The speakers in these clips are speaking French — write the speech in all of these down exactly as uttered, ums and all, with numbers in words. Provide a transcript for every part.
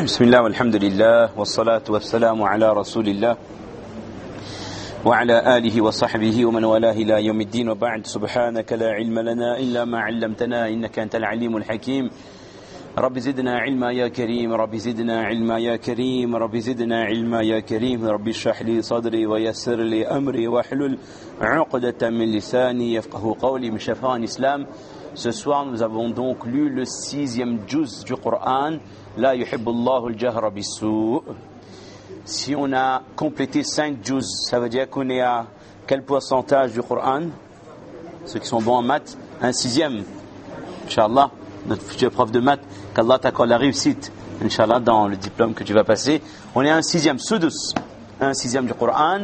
بسم الله والحمد لله والصلاة والسلام على رسول الله وعلى آله وصحبه ومن والاه إلى يوم الدين وبعد سبحانك لا علم لنا إلا ما علمتنا إنك أنت العليم الحكيم رب زدنا علما يا كريم رب زدنا علما يا كريم رب زدنا علما يا كريم رب اشرح لي صدري ويسر لي أمري واحلل عقدة من لساني يفقه قولي. Mes chers frères en islam, ce soir nous avons donc lu le sixième juz du Coran, La yuhibbullahu al-jahra bis-sou'. Si on a complété cinq juz, ça veut dire qu'on est à quel pourcentage du Coran? Ceux qui sont bons en maths, un sixième. Inch'Allah, notre futur prof de maths, qu'Allah t'accorde la réussite, Inch'Allah, dans le diplôme que tu vas passer. On est à un sixième, sudus, un sixième du Coran.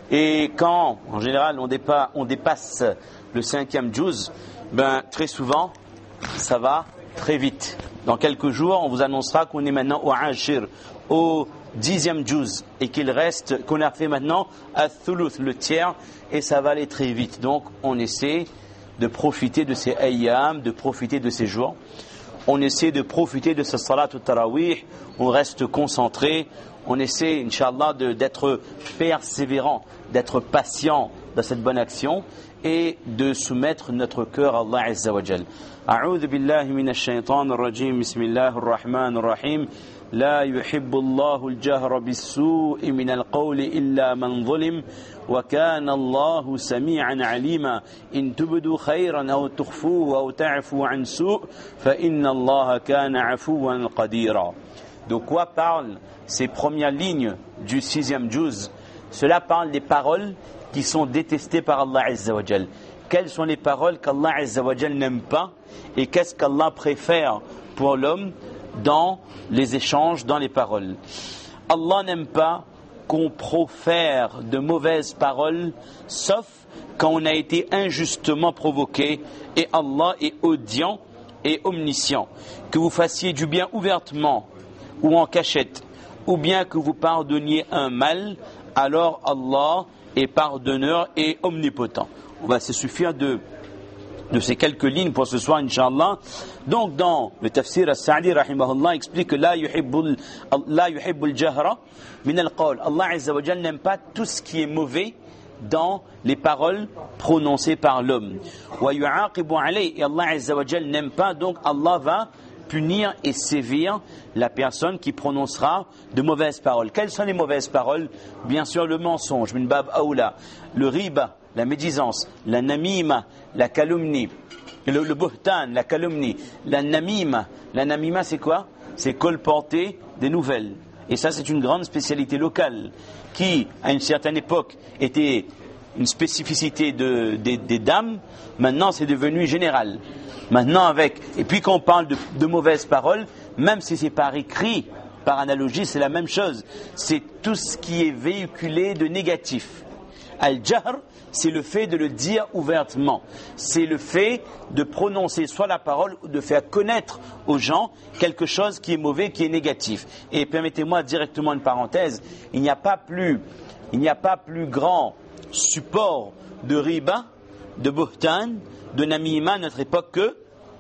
Et quand, en général, on dépasse, on dépasse le cinquième juz, ben, très souvent, ça va très vite. Dans quelques jours, on vous annoncera qu'on est maintenant au ashir, au dixième juz, et qu'il reste, qu'on a fait maintenant al-thuluth, le tiers, et ça va aller très vite. Donc, on essaie de profiter de ces ayyam, de profiter de ces jours. On essaie de profiter de ce salat ou tarawih, on reste concentré, on essaie, Inch'Allah, de, d'être persévérant, d'être patient dans cette bonne action et de soumettre notre cœur à Allah Azza wa Jal. A'udhu billahi minash shaitanir rajim, bismillahir rahmanir rahim. لا يحب الله الجهر بالسوء من القول إلا من ظلم وكان الله سميعا عليما إن تبدوا خيرا أو تخفوه أو تعفوا عن سوء فإن الله كان عفوا قديرا. De quoi parlent ces premières lignes du sixième juz? Cela parle des paroles qui sont détestées par Allah Azza wa Jal. Quelles sont les paroles qu'Allah Azza wa Jal n'aime pas et qu'est-ce qu'Allah préfère pour l'homme dans les échanges, dans les paroles? Allah n'aime pas qu'on profère de mauvaises paroles, sauf quand on a été injustement provoqué, et Allah est audient et omniscient. Que vous fassiez du bien ouvertement ou en cachette, ou bien que vous pardonniez un mal, alors Allah est pardonneur et omnipotent. On va se suffire de de ces quelques lignes pour ce soir, Inch'Allah. Donc, dans le tafsir al-Sa'di, rahimahullah, explique que la yuhibbul, la yuhibbul jahra min al-qawl. Allah Azza wa Jal n'aime pas tout ce qui est mauvais dans les paroles prononcées par l'homme. Wa yu'aqibu alayhi. Et Allah Azza wa Jal n'aime pas, donc Allah va punir et sévir la personne qui prononcera de mauvaises paroles. Quelles sont les mauvaises paroles? Bien sûr, le mensonge, min bab aoula, le riba, la médisance, la namima, la calomnie, le, le buhtan, la calomnie, la namima. La namima, c'est quoi? C'est colporter des nouvelles. Et ça, c'est une grande spécialité locale qui, à une certaine époque, était une spécificité de, des, des dames. Maintenant, c'est devenu général. Maintenant, avec, et puis quand on parle de, de mauvaises paroles, même si c'est par écrit, par analogie, c'est la même chose. C'est tout ce qui est véhiculé de négatif. Al-jahr, c'est le fait de le dire ouvertement. C'est le fait de prononcer soit la parole ou de faire connaître aux gens quelque chose qui est mauvais, qui est négatif. Et permettez-moi directement une parenthèse, il n'y a pas plus, il n'y a pas plus grand support de riba, de buhtan, de namima à notre époque que,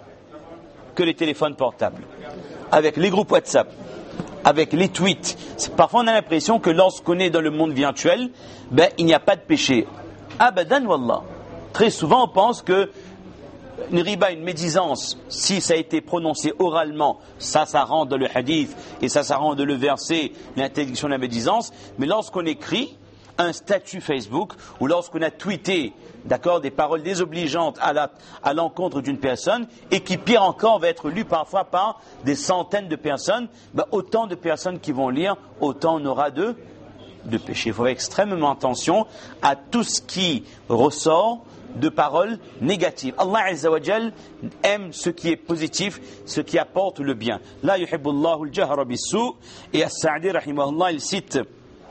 que les téléphones portables. Avec les groupes WhatsApp, avec les tweets. C'est, parfois on a l'impression que lorsqu'on est dans le monde virtuel, ben, il n'y a pas de péché. Abadan wallah. Très souvent on pense que une riba, une médisance, si ça a été prononcé oralement, ça, ça rentre dans le hadith et ça, ça rentre dans le verset, l'interdiction de la médisance. Mais lorsqu'on écrit un statut Facebook ou lorsqu'on a tweeté, d'accord, des paroles désobligeantes à, la, à l'encontre d'une personne et qui, pire encore, va être lu parfois par des centaines de personnes, ben, autant de personnes qui vont lire, autant on aura de, de péché. Il faut faire extrêmement attention à tout ce qui ressort de paroles négatives. Allah Azza wa Jal aime ce qui est positif, ce qui apporte le bien. La yuhibbullahu al-jahra bis-sou'. Et As-Sa'di, rahimahullah, il cite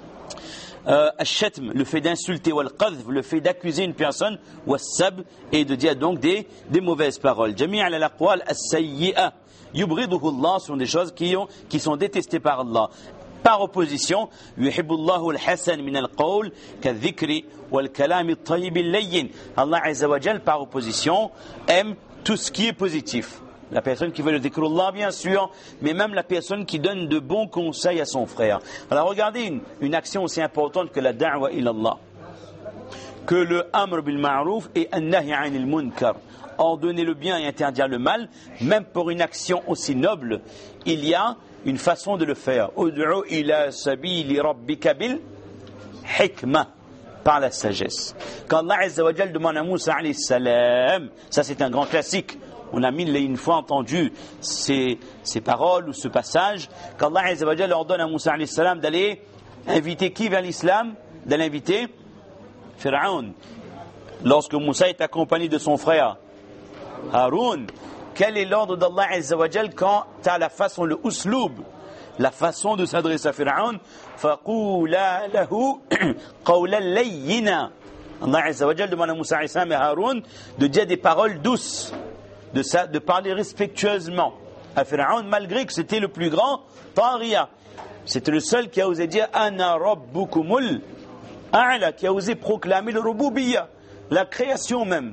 Euh, al-shatm, le fait d'insulter, ou al-qadhf, le fait d'accuser une personne, ou al-sab, et de dire donc des, des mauvaises paroles. Jami' al-aqwal as-sayyi'a yubriduhu Allah, sont des choses qui, ont, qui sont détestées par Allah. Par opposition, yuhibbullahu al-hasan min al-qawl ka-dhikri wal-kalam at-tayyib al-layyin. Allah Azza wa Jal, par opposition, aime tout ce qui est positif. La personne qui veut le dhikrullah, bien sûr, mais même la personne qui donne de bons conseils à son frère. Alors regardez une, une action aussi importante que la da'wa ilallah, que le amr bil ma'rouf et an-nahy 'anil munkar, ordonner le bien et interdire le mal. Même pour une action aussi noble, il y a une façon de le faire. Ud'u ila sabili rabbika bil hikmah, par la sagesse. Quand Allah Azza wa Jal demande à Moussa alayhi salam, ça c'est un grand classique, on a mille et une fois entendu ces, ces paroles ou ce passage, quand Allah Azza wa Jal ordonne à Moussa alayhi salam d'aller inviter qui vers l'islam? D'aller inviter Pharaon. Lorsque Moussa est accompagné de son frère Haroun, quel est l'ordre d'Allah Azza wa Jal quant à la façon, le usloub, la façon de s'adresser à Pharaon? فَقُولَا لَهُ قَوْلًا لَيِّنًا. Allah Azza wa Jal demande à Moussa alayhi salam et Haroun de dire des paroles douces, de, ça, de parler respectueusement à Pharaon, malgré que c'était le plus grand Taghiya. C'était le seul qui a osé dire Ana rabbukumul a'la, qui a osé proclamer le rububiyya, la création même.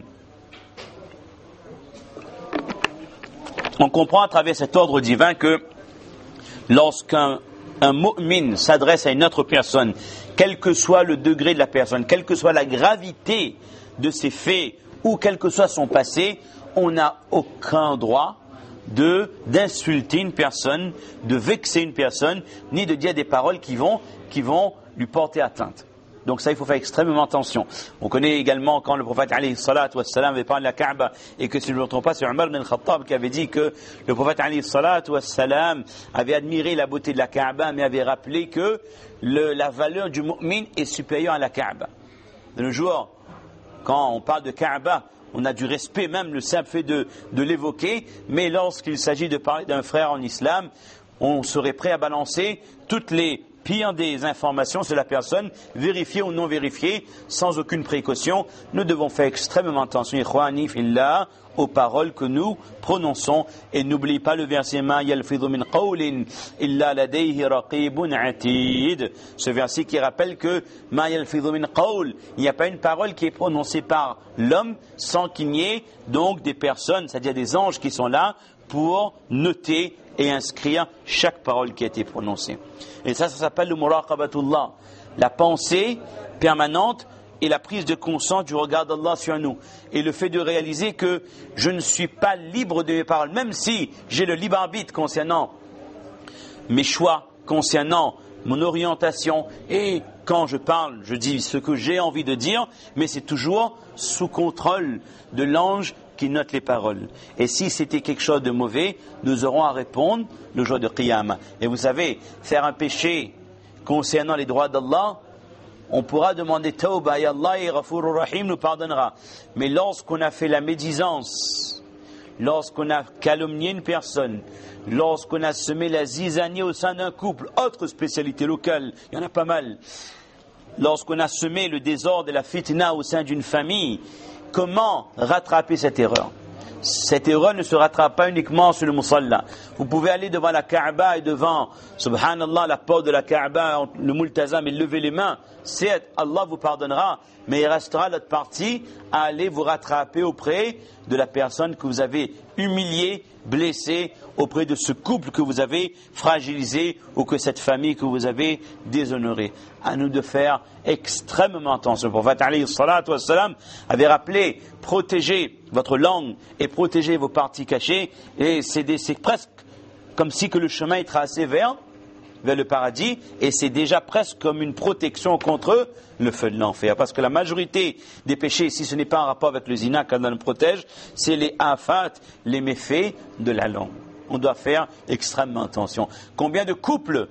On comprend à travers cet ordre divin que lorsqu'un un mu'min s'adresse à une autre personne, quel que soit le degré de la personne, quelle que soit la gravité de ses faits ou quel que soit son passé, on n'a aucun droit de d'insulter une personne, de vexer une personne, ni de dire des paroles qui vont, qui vont lui porter atteinte. Donc ça, il faut faire extrêmement attention. On connaît également quand le prophète alayhi salatu wassalam avait parlé de la Kaaba, et que si je ne me trompe pas, c'est Omar ibn al-Khattab qui avait dit que le prophète alayhi salatu wassalam avait admiré la beauté de la Kaaba, mais avait rappelé que le, la valeur du mu'min est supérieure à la Kaaba. De nos jours, quand on parle de Kaaba, on a du respect, même le simple fait de, de l'évoquer, mais lorsqu'il s'agit de parler d'un frère en islam, on serait prêt à balancer toutes les pire des informations sur la personne, vérifiée ou non vérifiée, sans aucune précaution. Nous devons faire extrêmement attention, ikhwani fillah, aux paroles que nous prononçons, et n'oublie pas le verset Ma yalfidhu min qawlin illa ladayhi raqibun atid. Ce verset qui rappelle que Ma yalfidhu min qawl, il n'y a pas une parole qui est prononcée par l'homme sans qu'il n'y ait donc des personnes, c'est-à-dire des anges qui sont là pour noter et inscrire chaque parole qui a été prononcée. Et ça, ça s'appelle le muraqabatullah, la pensée permanente et la prise de conscience du regard d'Allah sur nous. Et le fait de réaliser que je ne suis pas libre de mes paroles, même si j'ai le libre arbitre concernant mes choix, concernant mon orientation, et quand je parle, je dis ce que j'ai envie de dire, mais c'est toujours sous contrôle de l'ange qui note les paroles. Et si c'était quelque chose de mauvais, nous aurons à répondre le jour de Qiyamah. Et vous savez, faire un péché concernant les droits d'Allah, on pourra demander Tawbah et Allah et Ghafurur Rahim nous pardonnera. Mais lorsqu'on a fait la médisance, lorsqu'on a calomnié une personne, lorsqu'on a semé la zizanie au sein d'un couple, autre spécialité locale, il y en a pas mal, lorsqu'on a semé le désordre et la fitna au sein d'une famille, comment rattraper cette erreur? Cette erreur ne se rattrape pas uniquement sur le musalla. Vous pouvez aller devant la Kaaba et devant, subhanallah, la porte de la Kaaba, le multazam, et lever les mains. Certes, Allah vous pardonnera, mais il restera l'autre partie à aller vous rattraper auprès de la personne que vous avez humiliée, blessée, auprès de ce couple que vous avez fragilisé, ou que cette famille que vous avez déshonorée. À nous de faire extrêmement attention. Le prophète alayhi salatu wassalam avait rappelé, protégez votre langue et protégez vos parties cachées, et c'est, des, c'est presque comme si que le chemin est tracé vers, vers le paradis, et c'est déjà presque comme une protection contre le feu de l'enfer. Parce que la majorité des péchés, si ce n'est pas en rapport avec le zina qu'Allah nous protège, c'est les afat, les méfaits de la langue. On doit faire extrêmement attention. Combien de couples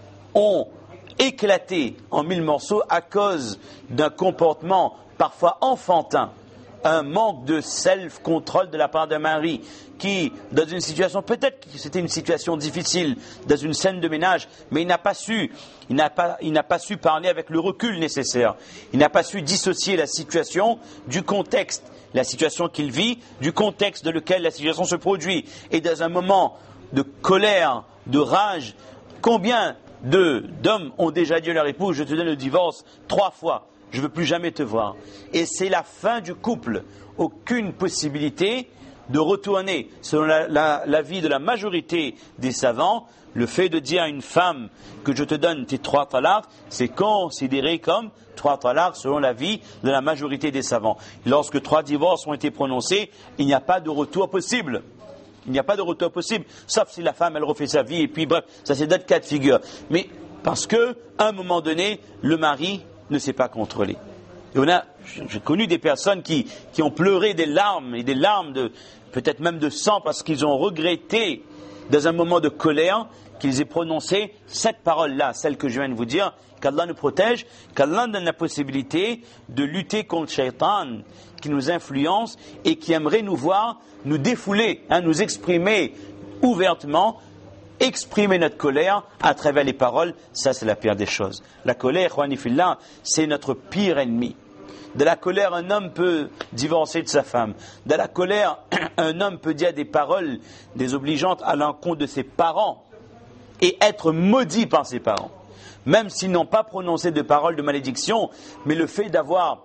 ont éclaté en mille morceaux à cause d'un comportement parfois enfantin, un manque de self-control de la part d'un mari qui, dans une situation, peut-être que c'était une situation difficile, dans une scène de ménage, mais il n'a pas su, il n'a pas, il n'a pas su parler avec le recul nécessaire. Il n'a pas su dissocier la situation du contexte, la situation qu'il vit, du contexte dans lequel la situation se produit. Et dans un moment de colère, de rage, combien de, d'hommes ont déjà dit à leur épouse, je te donne le divorce trois fois, je ne veux plus jamais te voir. Et c'est la fin du couple. Aucune possibilité de retourner, selon la, la, l'avis de la majorité des savants, le fait de dire à une femme que je te donne tes trois talaqs, c'est considéré comme trois talaqs selon l'avis de la majorité des savants. Lorsque trois divorces ont été prononcés, il n'y a pas de retour possible. Il n'y a pas de retour possible, sauf si la femme, elle refait sa vie, et puis bref, ça c'est d'autres cas de figure. Mais parce que, à un moment donné, le mari ne s'est pas contrôlé. Et on a, j'ai connu des personnes qui, qui ont pleuré des larmes, et des larmes de, peut-être même de sang, parce qu'ils ont regretté, dans un moment de colère, qu'ils aient prononcé cette parole-là, celle que je viens de vous dire, qu'Allah nous protège, qu'Allah donne la possibilité de lutter contre le shaitan qui nous influence et qui aimerait nous voir nous défouler, hein, nous exprimer ouvertement, exprimer notre colère à travers les paroles. Ça, c'est la pire des choses. La colère, Khwanifillah, c'est notre pire ennemi. De la colère, un homme peut divorcer de sa femme. De la colère, un homme peut dire des paroles désobligeantes à l'encontre de ses parents et être maudit par ses parents. Même s'ils n'ont pas prononcé de paroles de malédiction, mais le fait d'avoir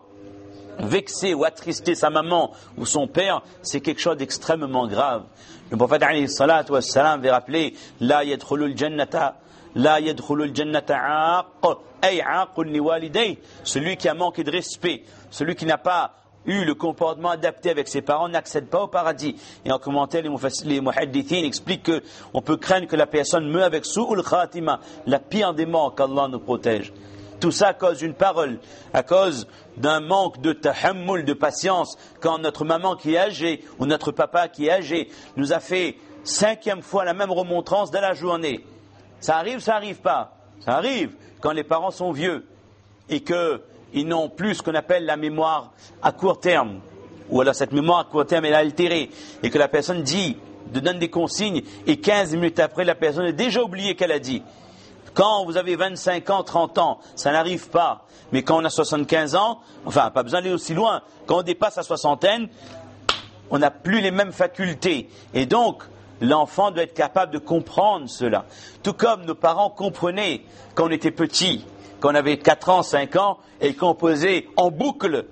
vexé ou attristé sa maman ou son père, c'est quelque chose d'extrêmement grave. Le prophète alayhi salatu wassalam avait rappelé la yadkhulul jannata la yadkhulul jannata aaq ay aaqun liwalidayh, celui qui a manqué de respect, celui qui n'a pas eu le comportement adapté avec ses parents n'accède pas au paradis. Et en commentaire, les muhaddithin expliquent que on peut craindre que la personne meure avec su'ul khatima, la pire des morts, qu'Allah nous protège. Tout ça à cause d'une parole, à cause d'un manque de tahammul, de patience, quand notre maman qui est âgée ou notre papa qui est âgé nous a fait cinquième fois la même remontrance dans la journée. Ça arrive, ça arrive pas. Ça arrive quand les parents sont vieux et qu'ils n'ont plus ce qu'on appelle la mémoire à court terme, ou alors cette mémoire à court terme est altérée et que la personne dit, de donne des consignes et quinze minutes après la personne a déjà oublié qu'elle a dit. Quand vous avez vingt-cinq ans, trente ans, ça n'arrive pas. Mais quand on a soixante-quinze ans, enfin, pas besoin d'aller aussi loin. Quand on dépasse la soixantaine, on n'a plus les mêmes facultés. Et donc, l'enfant doit être capable de comprendre cela. Tout comme nos parents comprenaient quand on était petit, quand on avait quatre ans, cinq ans, et qu'on posait en boucle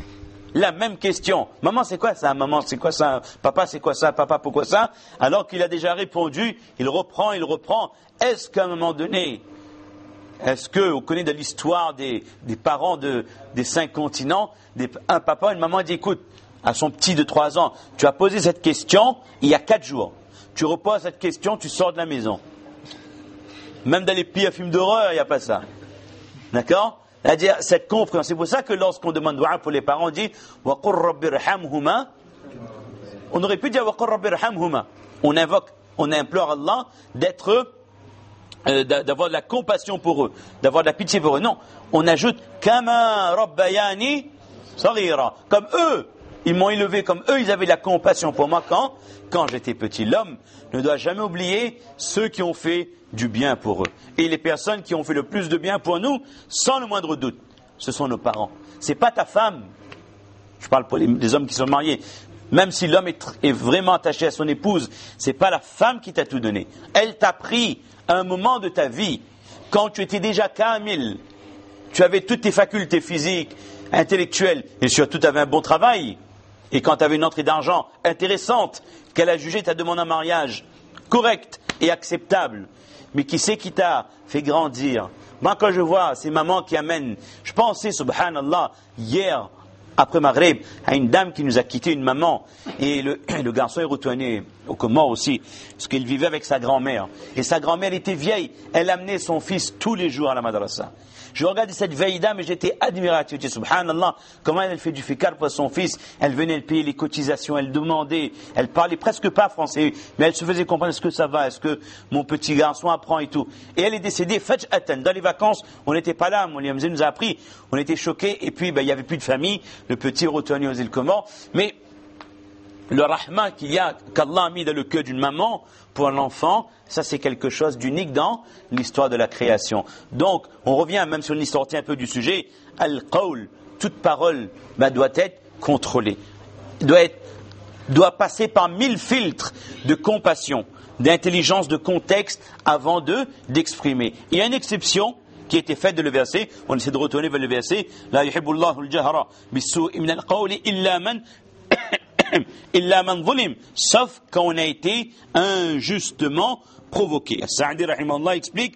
la même question. Maman, c'est quoi ça? Maman, c'est quoi ça? Papa, c'est quoi ça? Papa, pourquoi ça? Alors qu'il a déjà répondu, il reprend, il reprend. Est-ce qu'à un moment donné, est-ce que, on connaît de l'histoire des, des parents de, des cinq continents, des, un papa, une maman dit, écoute, à son petit de trois ans, tu as posé cette question il y a quatre jours. Tu reposes cette question, tu sors de la maison. Même dans les pires films d'horreur, il n'y a pas ça. D'accord? C'est-à-dire, cette compréhension. C'est pour ça que lorsqu'on demande dua pour les parents, on dit wa qur rabbi irhamhuma. On aurait pu dire wa qur rabbi irhamhuma. On invoque, on implore Allah d'être, euh, d'avoir de la compassion pour eux, d'avoir de la pitié pour eux. Non, on ajoute kama rabbayani saghira. Comme eux, ils m'ont élevé, comme eux, ils avaient de la compassion pour moi quand, quand j'étais petit. L'homme ne doit jamais oublier ceux qui ont fait du bien pour eux. Et les personnes qui ont fait le plus de bien pour nous, sans le moindre doute, ce sont nos parents. C'est pas ta femme. Je parle pour les, les hommes qui sont mariés. Même si l'homme est, est vraiment attaché à son épouse, c'est pas la femme qui t'a tout donné. Elle t'a pris à un moment de ta vie, quand tu étais déjà kamil, tu avais toutes tes facultés physiques, intellectuelles, et surtout tu avais un bon travail. Et quand tu avais une entrée d'argent intéressante, qu'elle a jugé ta demande en mariage correcte et acceptable, mais qui c'est qui t'a fait grandir? Moi, quand je vois ces mamans qui amènent, je pensais, subhanallah, hier, après Maghreb, à une dame qui nous a quitté, une maman, et le, le garçon est retourné au Comores aussi, parce qu'il vivait avec sa grand-mère. Et sa grand-mère était vieille, elle amenait son fils tous les jours à la madrasa. Je regardais cette vieille dame et j'étais admiratif. Je dis, subhanallah, comment elle fait du fikar pour son fils. Elle venait, elle payait les cotisations, elle demandait, elle parlait presque pas français, mais elle se faisait comprendre, est-ce que ça va, est-ce que mon petit garçon apprend et tout. Et elle est décédée, faj'atan, dans les vacances, on n'était pas là, mon Liamzé nous a appris, on était choqués, et puis ben, il n'y avait plus de famille, le petit est retourné aux îles Comores, mais le rahma qu'il y a, qu'Allah a mis dans le cœur d'une maman pour un enfant, ça c'est quelque chose d'unique dans l'histoire de la création. Donc, on revient, même sur une histoire un peu du sujet, al-qawl, toute parole ben, doit être contrôlée, doit, être, doit passer par mille filtres de compassion, d'intelligence, de contexte, avant de d'exprimer. Il y a une exception qui a été faite de le verset, on essaie de retourner vers le verset, la yuhibbullahu al-jahra bis-su'i min al-qawli illa man illa man zulim, sauf quand on a été injustement provoqué. As-Sa'di rahimahullah explique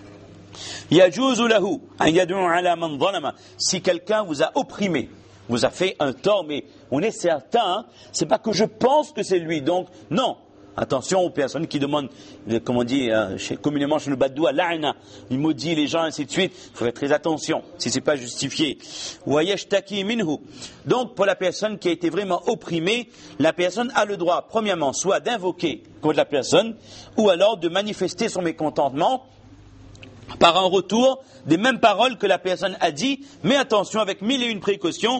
yajuzu lahu an yad'u ala man zalama, si quelqu'un vous a opprimé, vous a fait un tort, mais on est certain, hein, c'est pas que je pense que c'est lui, donc non. Attention aux personnes qui demandent, comment on dit, euh, chez, communément chez le Badoua, la'na, il maudit les gens, ainsi de suite. Il faut faire très attention, si c'est pas justifié. Wa yashtaki minhu. Donc, pour la personne qui a été vraiment opprimée, la personne a le droit, premièrement, soit d'invoquer contre la personne, ou alors de manifester son mécontentement par un retour des mêmes paroles que la personne a dit, mais attention, avec mille et une précautions,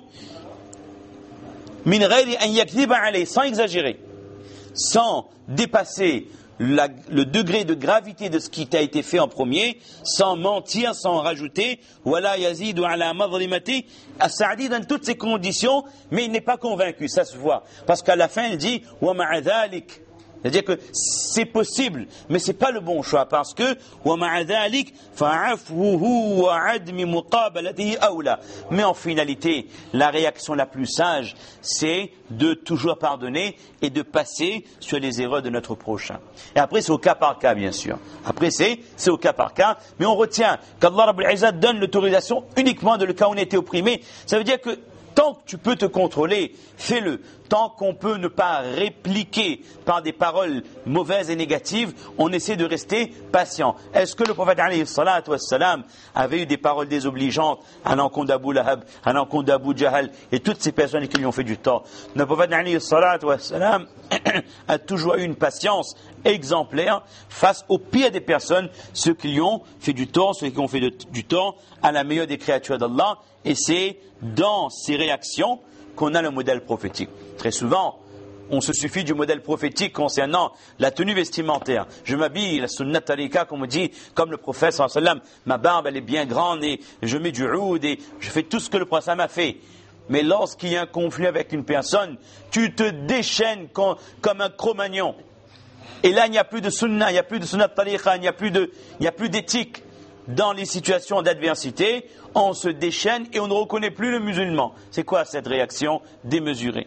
min ghayri an yakdhiba alayhi, sans exagérer, sans dépasser la, le degré de gravité de ce qui t'a été fait en premier, sans mentir, sans rajouter, wala yazidu ala madhlimati. As-Sa'di donne toutes ces conditions, mais il n'est pas convaincu, ça se voit. Parce qu'à la fin, il dit, wa ma'a dhalik. C'est-à-dire que c'est possible, mais c'est pas le bon choix, parce que wa ma'a dhalik fa'afwuhu wa 'admi muqabalatihi awla. Mais en finalité, la réaction la plus sage, c'est de toujours pardonner et de passer sur les erreurs de notre prochain. Et après, c'est au cas par cas, bien sûr. Après, c'est c'est au cas par cas, mais on retient qu'Allah Rabbul Izzat donne l'autorisation uniquement de le cas où on était opprimé. Ça veut dire que tant que tu peux te contrôler, fais-le. Tant qu'on peut ne pas répliquer par des paroles mauvaises et négatives, on essaie de rester patient. Est-ce que le prophète alayhi salatu wassalam avait eu des paroles désobligeantes à l'encontre d'Abu Lahab, à l'encontre d'Abu Jahal et toutes ces personnes qui lui ont fait du tort? Le prophète alayhi salatu wassalam a toujours eu une patience exemplaire face au pire des personnes, ceux qui lui ont fait du tort, ceux qui ont fait de, du tort à la meilleure des créatures d'Allah. Et c'est dans ces réactions qu'on a le modèle prophétique. Très souvent, on se suffit du modèle prophétique concernant la tenue vestimentaire. Je m'habille, la sunnat tarika, comme on dit, comme le prophète sallallahu alayhi wa sallam, ma barbe elle est bien grande et je mets du oud et je fais tout ce que le prophète m'a fait. Mais lorsqu'il y a un conflit avec une personne, tu te déchaînes comme, comme un Cro-Magnon. Et là, il n'y a plus de sunnah, il n'y a plus de sunnat tarika, il n'y a plus de, il n'y a plus d'éthique. Dans les situations d'adversité, on se déchaîne et on ne reconnaît plus le musulman. C'est quoi cette réaction démesurée?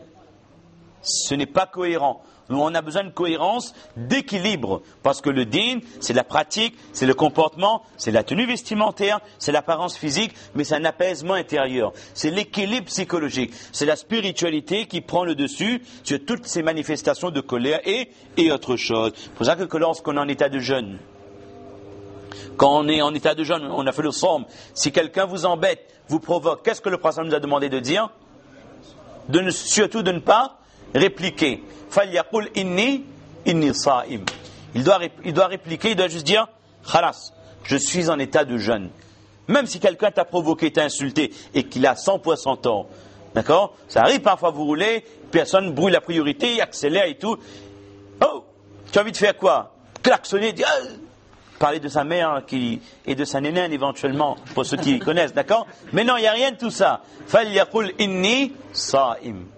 Ce n'est pas cohérent. Nous, on a besoin de cohérence, d'équilibre. Parce que le din, c'est la pratique, c'est le comportement, c'est la tenue vestimentaire, c'est l'apparence physique, mais c'est un apaisement intérieur. C'est l'équilibre psychologique. C'est la spiritualité qui prend le dessus sur toutes ces manifestations de colère et, et autre chose. C'est pour ça que lorsqu'on est en état de jeûne, quand on est en état de jeûne, on a fait le somme. Si quelqu'un vous embête, vous provoque, qu'est-ce que le prophète nous a demandé de dire? De ne, surtout de ne pas répliquer. Falyaqul inni inni sa'im. Il doit, il doit répliquer, il doit juste dire khalas, je suis en état de jeûne. Même si quelqu'un t'a provoqué, t'a insulté et qu'il a cent pour cent tort. D'accord? Ça arrive parfois, vous roulez, personne brûle la priorité, accélère et tout. Oh, tu as envie de faire quoi? Klaxonner, dire ah, parler de sa mère qui, et de sa nénène éventuellement, pour ceux qui connaissent, d'accord? Mais non, il n'y a rien de tout ça. Falyaqul inni sa'im.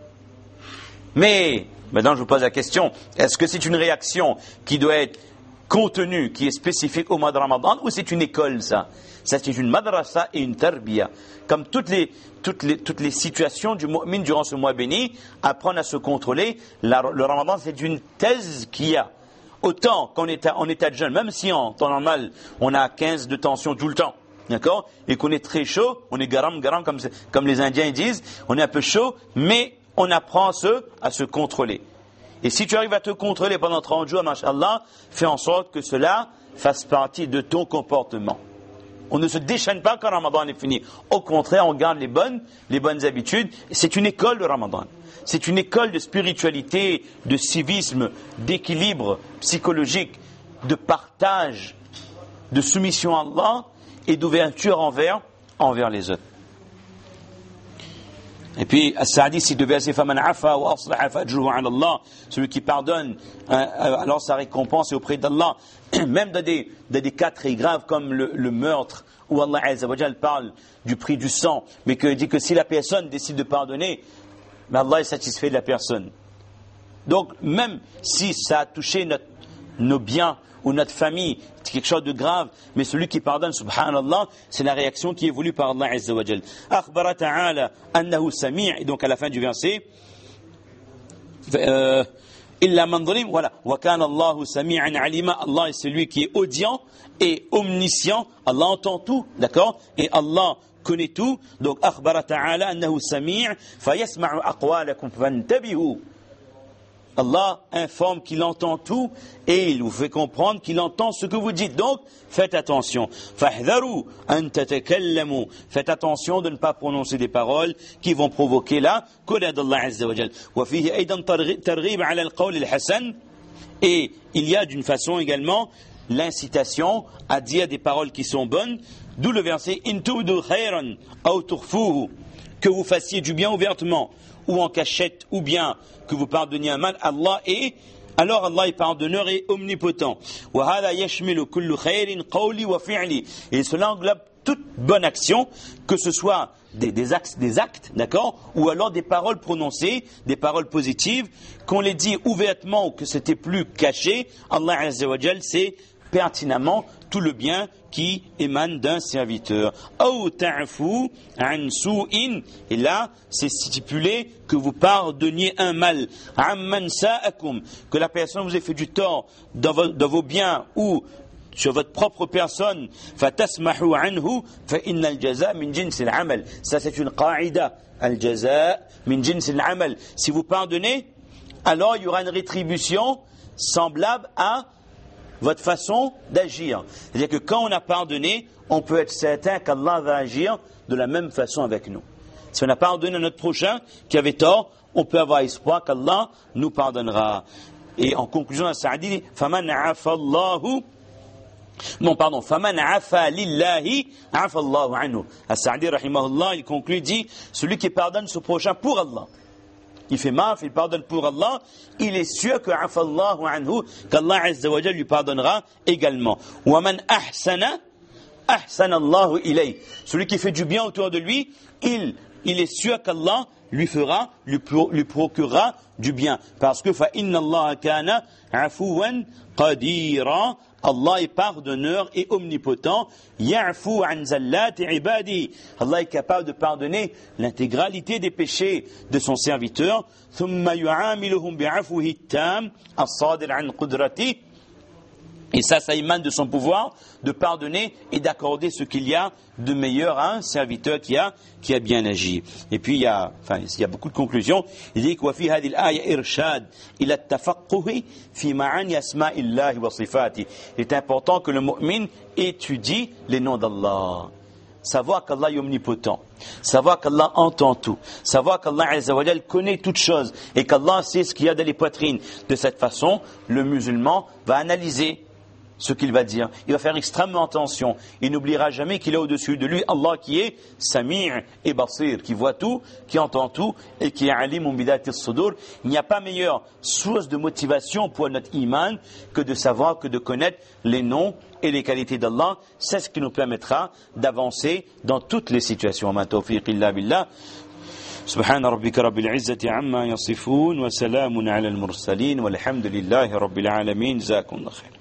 Mais, maintenant je vous pose la question, est-ce que c'est une réaction qui doit être contenue, qui est spécifique au mois de Ramadan, ou c'est une école ça? Ça c'est une madrasa et une tarbiya. Comme toutes les, toutes les, toutes les situations du mu'min durant ce mois béni, apprendre à se contrôler, la, le Ramadan c'est une thèse qu'il y a. Autant qu'on est en état de jeûne, même si en temps normal, on a quinze de tension tout le temps, d'accord, et qu'on est très chaud, on est garam, garam, comme, comme les Indiens disent, on est un peu chaud, mais on apprend à se, à se contrôler. Et si tu arrives à te contrôler pendant trente jours, mashallah, fais en sorte que cela fasse partie de ton comportement. On ne se déchaîne pas quand Ramadan est fini. Au contraire, on garde les bonnes, les bonnes habitudes. C'est une école de Ramadan. C'est une école de spiritualité, de civisme, d'équilibre psychologique, de partage, de soumission à Allah et d'ouverture envers, envers les autres. Et puis, As-Sa'di cite le verset Faman afa wa aslaha fajruhu 'ala Allah, celui qui pardonne, alors sa récompense est auprès d'Allah. Même dans des, dans des cas très graves comme le, le meurtre, où Allah Azza wa Jal parle du prix du sang, mais qu'il dit que si la personne décide de pardonner, mais Allah est satisfait de la personne. Donc, même si ça a touché notre, nos biens ou notre famille, c'est quelque chose de grave, mais celui qui pardonne, subhanallah, c'est la réaction qui est voulue par Allah Azza wa Jal. Akhbara ta'ala annahu sami', et donc à la fin du verset, euh, illa man zalim, voilà. Wa kana Allahu sami'an alima. Allah est celui qui est audient et omniscient. Allah entend tout, d'accord? Et Allah connaît tout. Donc, akhbara ta'ala annahu sami' fa yasma'u aqwalakum fantabihu. Allah informe qu'il entend tout et il vous fait comprendre qu'il entend ce que vous dites. Donc, faites attention. Fahdharu an tatakallamu. Faites attention de ne pas prononcer des paroles qui vont provoquer la colère d'Allah Azza wa Jal. Wa fihi aydan targhib ala al-qawl al-hasan. Et il y a d'une façon également l'incitation à dire des paroles qui sont bonnes. D'où le verset in tubdu khayran aw tukhfuhu. Que vous fassiez du bien ouvertement ou en cachette, ou bien que vous pardonniez un mal, Allah est, alors Allah est pardonneur et omnipotent. Et cela englobe toute bonne action, que ce soit des, des actes, des actes, d'accord, ou alors des paroles prononcées, des paroles positives, qu'on les dit ouvertement ou que c'était plus caché. Allah Azza wa Jal sait pertinemment tout le bien qui émane d'un serviteur. Ou ta'fu an su'in. Et là, c'est stipulé que vous pardonniez un mal. Amman sa'akum. Que la personne vous ait fait du tort dans vos, dans vos biens ou sur votre propre personne. Fatasmahu anhu fa innal jaza min jins al-amal. Ça, c'est une qa'ida. Al-jaza min jins al-amal. Si vous pardonnez, alors il y aura une rétribution semblable à votre façon d'agir. C'est-à-dire que quand on a pardonné, on peut être certain qu'Allah va agir de la même façon avec nous. Si on a pardonné à notre prochain qui avait tort, on peut avoir espoir qu'Allah nous pardonnera. Et en conclusion, As-Sa'di dit faman afa Allahu non pardon faman afa lillahi afa Allahu anhu. As-Sa'di rahimahullah, il conclut, dit celui qui pardonne son prochain pour Allah, il fait maf, il pardonne pour Allah, il est sûr que afallahu anhu, qu'Allah Azza wa Jal lui pardonnera également. Wa man ahsana, ahsana Allahu ilay. Celui qui fait du bien autour de lui, il, il est sûr qu'Allah lui fera, lui, pro, lui procurera du bien. Parce que fa inna Allah kana afuwan qadira. Allah est pardonneur et omnipotent. Ya'fu an zallati ibadi. Allah est capable de pardonner l'intégralité des péchés de son serviteur. Thumma yu'amiluhum bi'afwihi tam as-sadir an qudrati. Et ça, ça émane de son pouvoir de pardonner et d'accorder ce qu'il y a de meilleur à un serviteur qui a, qui a bien agi. Et puis, il y a, enfin, il y a beaucoup de conclusions. Il dit qu'il y a Il est important que le mu'min étudie les noms d'Allah. Savoir qu'Allah est omnipotent, savoir qu'Allah entend tout, savoir qu'Allah Azza wa Jal connaît toutes choses et qu'Allah sait ce qu'il y a dans les poitrines. De cette façon, le musulman va analyser ce qu'il va dire. Il va faire extrêmement attention. Il n'oubliera jamais qu'il est au-dessus de lui Allah qui est Sami' et Basir, qui voit tout, qui entend tout et qui est Alim bidati as-sudur. Il n'y a pas meilleure source de motivation pour notre iman que de savoir, que de connaître les noms et les qualités d'Allah. C'est ce qui nous permettra d'avancer dans toutes les situations. Ma tawfiq illa billah. سبحان ربك رب العزة عما يصفون وسلام على المرسلين والحمد لله رب العالمين. جزاكم الله خير.